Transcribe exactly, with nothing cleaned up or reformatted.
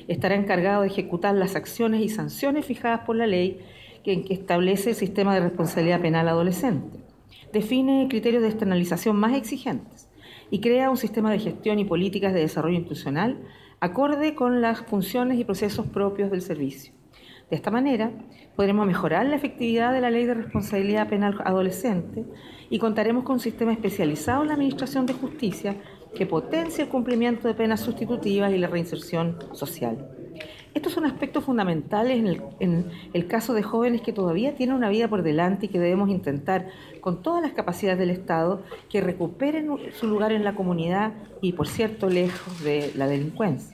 estará encargado de ejecutar las acciones y sanciones fijadas por la ley que, que establece el sistema de responsabilidad penal adolescente. Define criterios de externalización más exigentes y crea un sistema de gestión y políticas de desarrollo institucional acorde con las funciones y procesos propios del servicio. De esta manera, podremos mejorar la efectividad de la Ley de Responsabilidad Penal Adolescente y contaremos con un sistema especializado en la Administración de Justicia que potencie el cumplimiento de penas sustitutivas y la reinserción social. Estos son aspectos fundamentales en el, en el caso de jóvenes que todavía tienen una vida por delante y que debemos intentar, con todas las capacidades del Estado, que recuperen su lugar en la comunidad y, por cierto, lejos de la delincuencia.